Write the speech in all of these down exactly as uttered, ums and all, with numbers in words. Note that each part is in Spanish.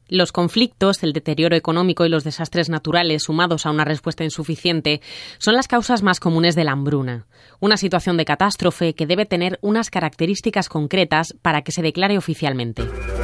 Los conflictos, el deterioro económico y los desastres naturales, sumados a una respuesta insuficiente, son las causas más comunes de la hambruna. Una situación de catástrofe que debe tener unas características concretas para que se declare oficialmente.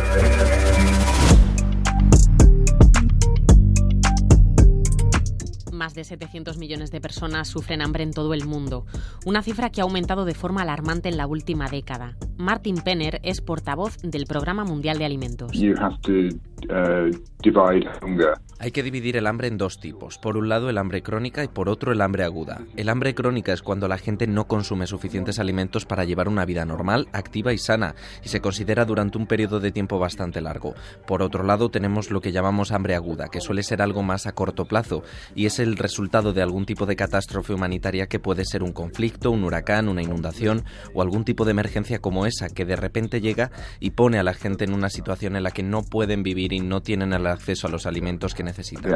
Más de setecientos millones de personas sufren hambre en todo el mundo, una cifra que ha aumentado de forma alarmante en la última década. Martin Penner es portavoz del Programa Mundial de Alimentos. You have to, uh, divide hunger. Hay que dividir el hambre en dos tipos. Por un lado el hambre crónica y por otro el hambre aguda. El hambre crónica es cuando la gente no consume suficientes alimentos para llevar una vida normal, activa y sana, y se considera durante un periodo de tiempo bastante largo. Por otro lado tenemos lo que llamamos hambre aguda, que suele ser algo más a corto plazo, y es el resultado de algún tipo de catástrofe humanitaria que puede ser un conflicto, un huracán, una inundación o algún tipo de emergencia como esa, que de repente llega y pone a la gente en una situación en la que no pueden vivir y no tienen el acceso a los alimentos que necesitan.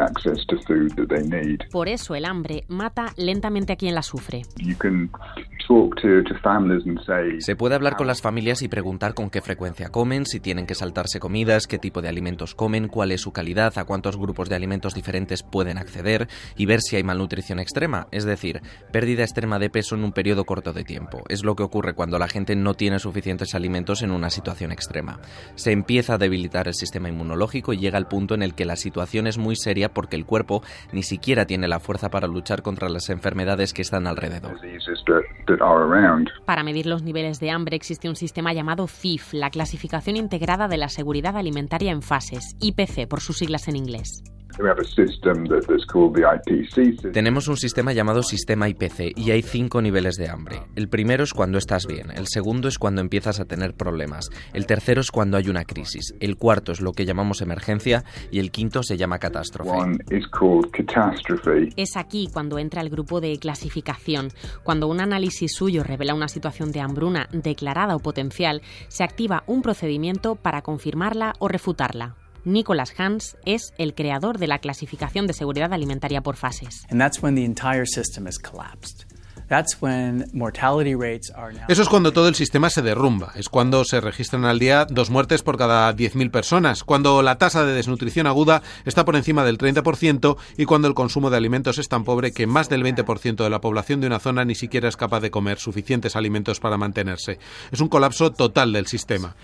Por eso el hambre mata lentamente a quien la sufre. Se puede hablar con las familias y preguntar con qué frecuencia comen, si tienen que saltarse comidas, qué tipo de alimentos comen, cuál es su calidad, a cuántos grupos de alimentos diferentes pueden acceder y ver si hay malnutrición extrema, es decir, pérdida extrema de peso en un periodo corto de tiempo. Es lo que ocurre cuando la gente no tiene suficientes alimentos en una situación extrema. Se empieza a debilitar el sistema inmunológico y llega al punto en el que la situación es muy seria porque el cuerpo ni siquiera tiene la fuerza para luchar contra las enfermedades que están alrededor. Para medir los niveles de hambre existe un sistema llamado C I F, la Clasificación Integrada de la Seguridad Alimentaria en Fases, I P C por sus siglas en inglés. Tenemos un sistema llamado sistema I P C y hay cinco niveles de hambre. El primero es cuando estás bien, el segundo es cuando empiezas a tener problemas, el tercero es cuando hay una crisis, el cuarto es lo que llamamos emergencia y el quinto se llama catástrofe. Es aquí cuando entra el grupo de clasificación. Cuando un análisis suyo revela una situación de hambruna declarada o potencial, se activa un procedimiento para confirmarla o refutarla. Nicholas Hans es el creador de la clasificación de seguridad alimentaria por fases. Eso es cuando todo el sistema se derrumba. Es cuando se registran al día dos muertes por cada diez mil personas, cuando la tasa de desnutrición aguda está por encima del treinta por ciento y cuando el consumo de alimentos es tan pobre que más del veinte por ciento de la población de una zona ni siquiera es capaz de comer suficientes alimentos para mantenerse. Es un colapso total del sistema.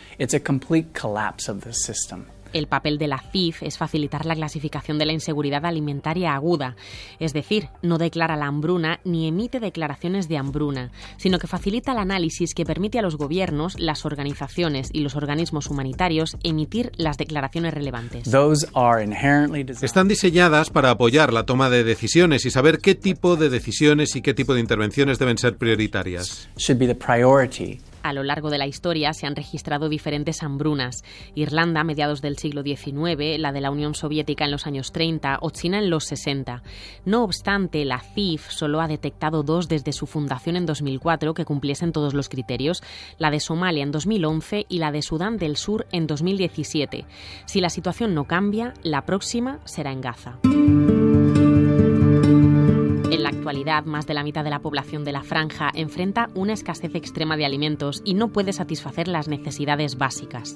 El papel de la C I F es facilitar la clasificación de la inseguridad alimentaria aguda, es decir, no declara la hambruna ni emite declaraciones de hambruna, sino que facilita el análisis que permite a los gobiernos, las organizaciones y los organismos humanitarios emitir las declaraciones relevantes. Están diseñadas para apoyar la toma de decisiones y saber qué tipo de decisiones y qué tipo de intervenciones deben ser prioritarias. A lo largo de la historia se han registrado diferentes hambrunas. Irlanda a mediados del siglo diecinueve, la de la Unión Soviética en los años treinta o China en los sesenta. No obstante, la C I F solo ha detectado dos desde su fundación en dos mil cuatro que cumpliesen todos los criterios, la de Somalia en dos mil once y la de Sudán del Sur en dos mil diecisiete. Si la situación no cambia, la próxima será en Gaza. En la actualidad, más de la mitad de la población de la franja enfrenta una escasez extrema de alimentos y no puede satisfacer las necesidades básicas.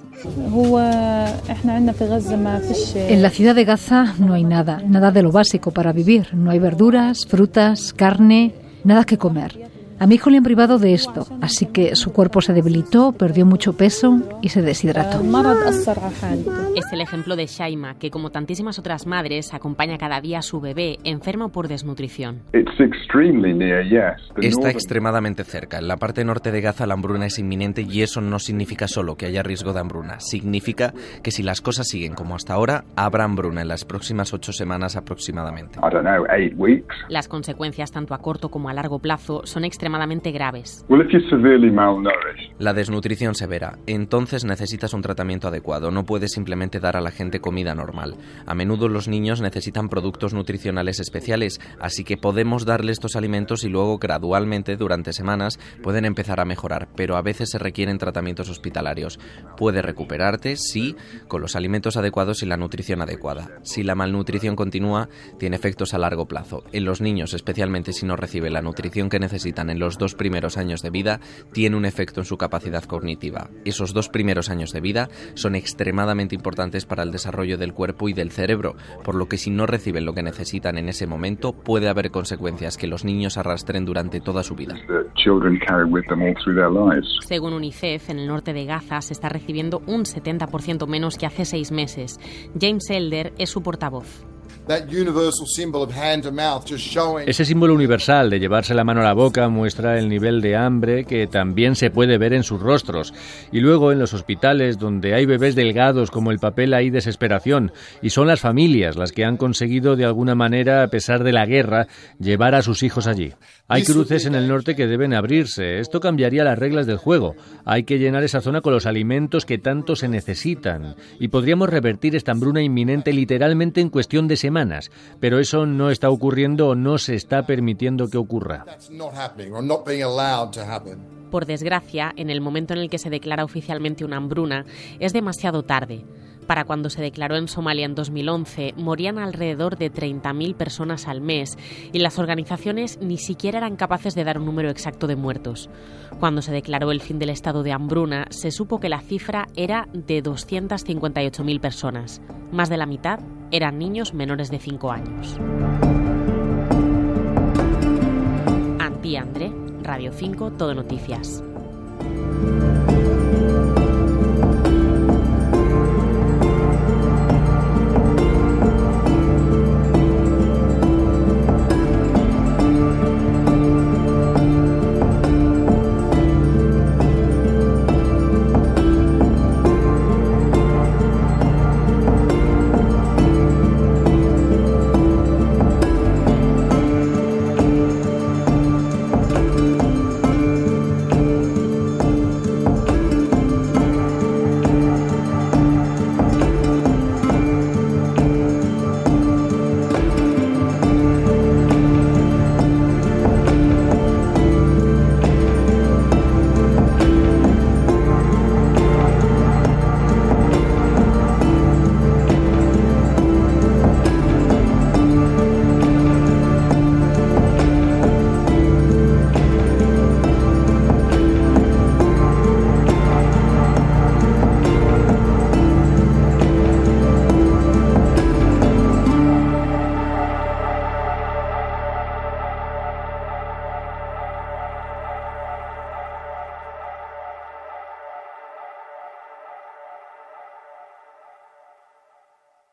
En la ciudad de Gaza no hay nada, nada de lo básico para vivir. No hay verduras, frutas, carne, nada que comer. A mi hijo le han privado de esto, así que su cuerpo se debilitó, perdió mucho peso y se deshidrató. Es el ejemplo de Shaima, que como tantísimas otras madres acompaña cada día a su bebé enfermo por desnutrición. Está extremadamente cerca. En la parte norte de Gaza la hambruna es inminente y eso no significa solo que haya riesgo de hambruna. Significa que si las cosas siguen como hasta ahora, habrá hambruna en las próximas ocho semanas aproximadamente. Las consecuencias tanto a corto como a largo plazo son extremadamente extremadamente graves. La desnutrición severa. Entonces necesitas un tratamiento adecuado. No puedes simplemente dar a la gente comida normal. A menudo los niños necesitan productos nutricionales especiales, así que podemos darle estos alimentos y luego gradualmente, durante semanas, pueden empezar a mejorar, pero a veces se requieren tratamientos hospitalarios. Puedes recuperarte, sí, con los alimentos adecuados y la nutrición adecuada. Si la malnutrición continúa, tiene efectos a largo plazo. En los niños, especialmente si no reciben la nutrición que necesitan en los dos primeros años de vida tiene un efecto en su capacidad cognitiva. Esos dos primeros años de vida son extremadamente importantes para el desarrollo del cuerpo y del cerebro, por lo que si no reciben lo que necesitan en ese momento, puede haber consecuencias que los niños arrastren durante toda su vida. Según UNICEF, en el norte de Gaza se está recibiendo un setenta por ciento menos que hace seis meses. James Elder es su portavoz. Ese símbolo universal de llevarse la mano a la boca muestra el nivel de hambre que también se puede ver en sus rostros. Y luego en los hospitales donde hay bebés delgados como el papel hay desesperación. Y son las familias las que han conseguido de alguna manera, a pesar de la guerra, llevar a sus hijos allí. Hay cruces en el norte que deben abrirse. Esto cambiaría las reglas del juego. Hay que llenar esa zona con los alimentos que tanto se necesitan. Y podríamos revertir esta hambruna inminente literalmente en cuestión de semanas. Pero eso no está ocurriendo o no se está permitiendo que ocurra. Por desgracia, en el momento en el que se declara oficialmente una hambruna, es demasiado tarde. Para cuando se declaró en Somalia en dos mil once, morían alrededor de treinta mil personas al mes y las organizaciones ni siquiera eran capaces de dar un número exacto de muertos. Cuando se declaró el fin del estado de hambruna, se supo que la cifra era de doscientas cincuenta y ocho mil personas. Más de la mitad eran niños menores de cinco años. Antí André, Radio cinco, Todo Noticias.